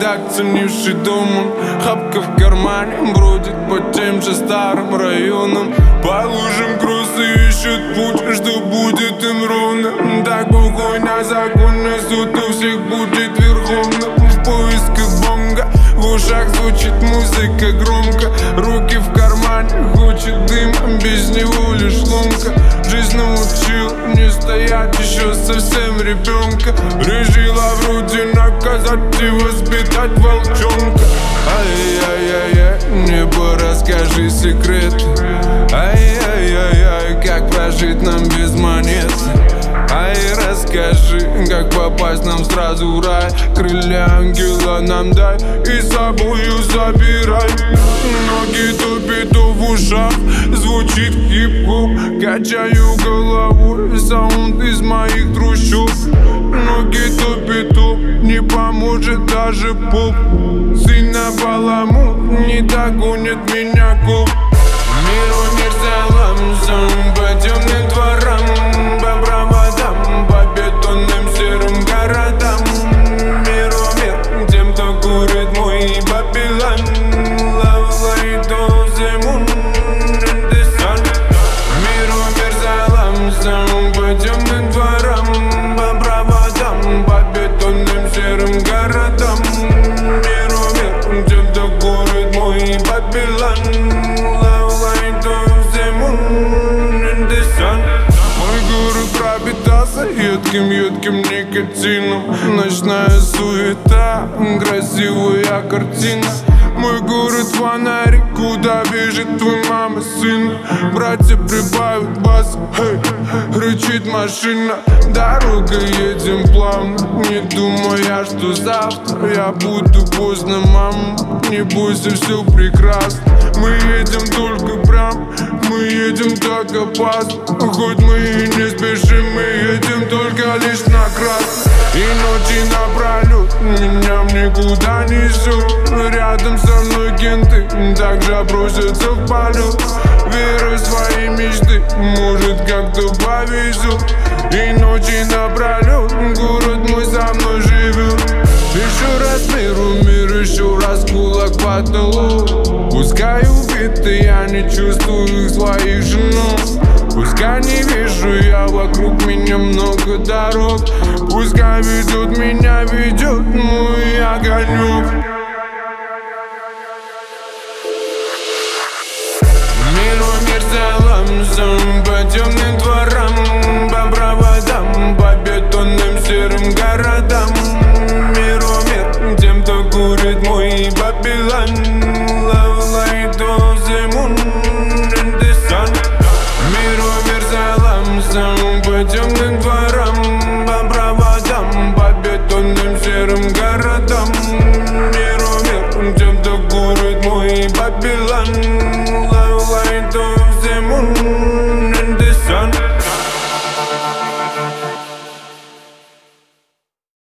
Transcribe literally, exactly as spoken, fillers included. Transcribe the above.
так ценивший дом. Хапка в кармане бродит по тем же старым районам. По лужам грузы ищут путь, что будет им ровно. Так бухойня законно, суд у всех будет верховным. В поисках бонга, в ушах звучит музыка громко. Руки в кармане, хочет дым, без него лишь ломка. Жизнь научил не стоять еще совсем ребенка. Решила вроде наказать и воспитать волчонка. Ай-яй-яй-яй, небо, расскажи секрет. Ай-яй-яй-яй, как прожить нам без монет. Ай, расскажи, как попасть нам сразу в рай. Крылья ангела нам дай и с собою забирай. Ноги тупит в ушах, звучит хип-хоп. Качаю головой, саунд из моих трущоб. Ноги тупит, не поможет даже поп. Сын на баламу, не догонит меня коп. Миру мир залом, по темным дворам, по проводам, по бетонным серым городам. Миру мир тем, кто курит мой Бабилон. Love light of the moon and the sun. Миру мир залом, по темным дворам, по проводам, по бетонным серым городам. Миру мир тем, кто курит мой Бабилон. Мой город пропитался едким-едким никотином. Ночная суета, красивая картина. Мой город фонарик, куда бежит твой мама сын. Братья прибавят бас, хей, рычит машина. Дорога едем плавно, не думая, что завтра я буду поздно, мама. Не бойся, все прекрасно. Мы едем только прям, мы едем так опасно. Хоть мы и не спешим, мы едем только лишь на красный. И ночи напролет меня никуда не несут. Рядом со мной кенты также бросятся в полет. Верю в свои мечты, может как-то повезет. И ночи напролет город мой со мной живет. Еще раз миру, мир, еще раз кулак в потолок. Пускай убиты, я не чувствую своих женов. Пускай не вижу я вокруг меня много дорог. Пускай ведет меня, ведет мой огонек. Миру мир залом, по темным дворам, по проводам, по бетонным серым городам. Миру мир тем, кто курит мой Бабилон. Love light of the moon and the sun. Миру мир залом, по темным дворам, по проводам, по бетонным серым городам. Миру мир тем, кто курит мой Бабилон.